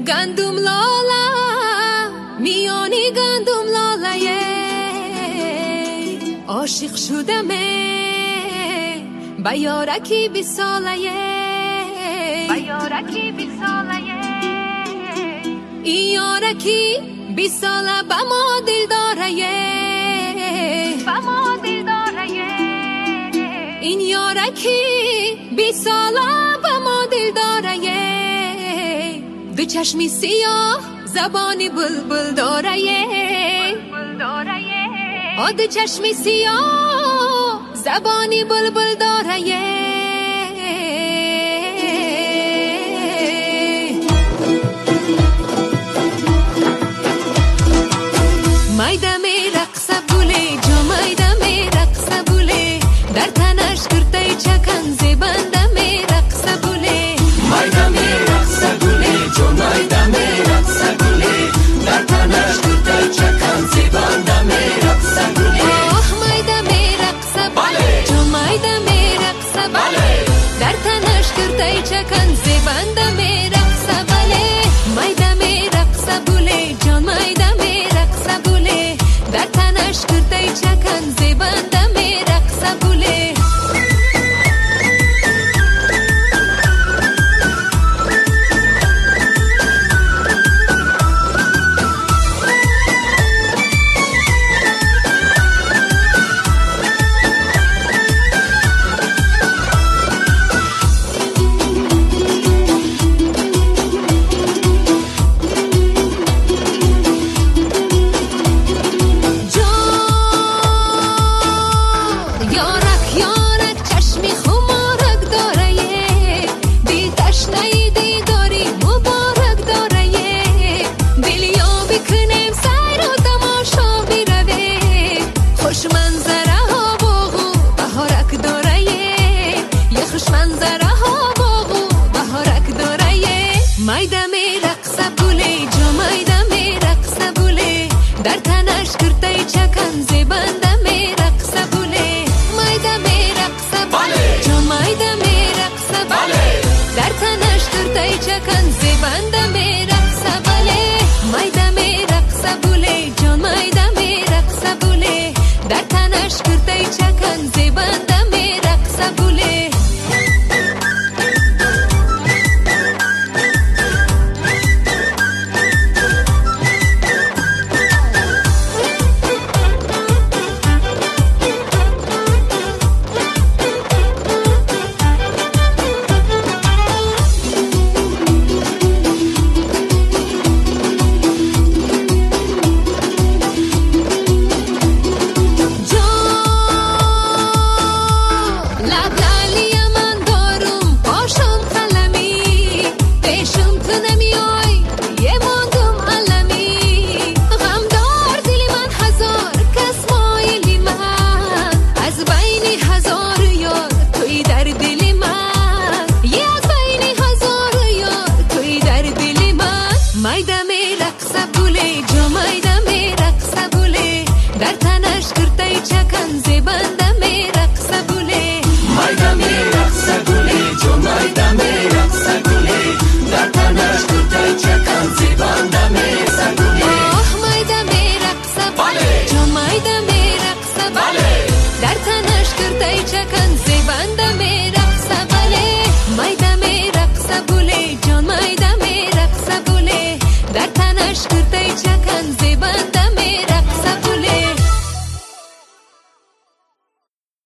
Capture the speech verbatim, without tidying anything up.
گندم لالا میانی گندم لالایه عاشق شدمه با یارکی بی سالایه با یارکی بی سالایه این یارکی بی ساله با ما دل دارایه با ما دل دارایه این یارکی بی ساله با ما دل دارایه دو چشمی سیاه زبانی بلبل دارایه آ دو چشمی سیاه زبانی بلبل دارایه مایده می رقصه بوله جا مایده می رقصه بوله در تنش کرته چکن زیبنده می رقصه بوله مایده می رقصه بوله جا مایده می رقصه بوله در تنش کرته چکن زیبنده می رقصه بوله آه مایده می رقصه بوله جا مایده می رقصه بوله در تنش کرته چکن زیبنده می رقصه بوله مایده می رقصه بوله جا مایده می رقصه بوله در تنش کرده چکن زیبنده می رقصه بوله مایده می رقصه بوله جا مایده می رقصه بوله در تنش کرته چکن زیبنده می رقصه بوله مایده می رقصه بوله جا مایده می رقصه بوله در تنش کرته چکن زیبنده می رقصه بوله مایده می رقصه بوله جا مایده می رقصه بوله در تنش کرته چکن زیبنده می رقصه بوله مایده می رقصه بوله جا مایده می رقصه بوله در تنش کرته چکن زیبنده می رقصه بوله مایده می رقصه بوله جا مایده می رقصه بوله در تنش کرته چکن زیبنده می رقصه بوله آه مایده می رقصه بوله جا مایده می رقصه بوله در تنش کرته چکن زیبنده می رقصه بوله مایده می رقصه بوله جا مایده می رقصه بوله در تنش کرده چکن